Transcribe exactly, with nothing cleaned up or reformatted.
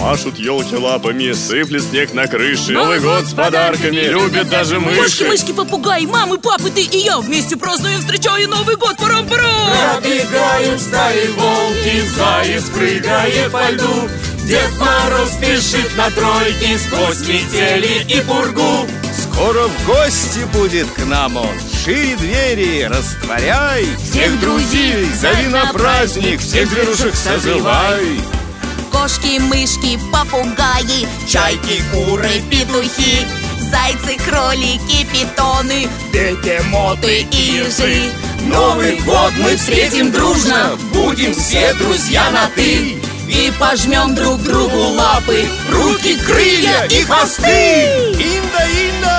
Машут елки лапами, сыплет снег на крыше. Новый год с подарками любят даже мыши. Кошки, мышки, попугаи, мамы, папы, ты и я вместе празднуем, встречаем Новый год. Парам-парам! Пробегают стаи волки, заяц прыгает по льду. Дед Мороз спешит на тройке сквозь метели и пургу. Скоро в гости будет к нам он. Шире двери растворяй. Всех друзей зови на праздник, всех зверушек созывай. Кошки, мышки, попугаи, Чайки, куры, петухи, зайцы, кролики, питоны, бегемоты и ежи. Новый год мы встретим дружно, будем все друзья на «ты». И пожмем друг другу лапы, Руки, крылья и хвосты. Инда-инда!